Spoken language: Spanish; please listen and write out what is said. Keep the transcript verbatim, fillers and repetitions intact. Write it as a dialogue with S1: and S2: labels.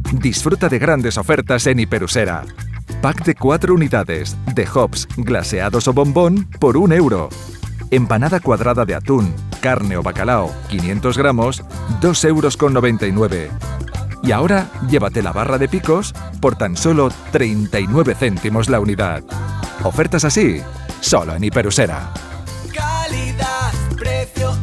S1: Disfruta de grandes ofertas en Hiperusera. Pack de cuatro unidades de hops, glaseados o bombón por un euro. Empanada cuadrada de atún, carne o bacalao, quinientos gramos, dos euros con noventa y nueve. Y ahora llévate la barra de picos por tan solo treinta y nueve céntimos la unidad. Ofertas así, solo en Hiperusera.
S2: Calidad, precio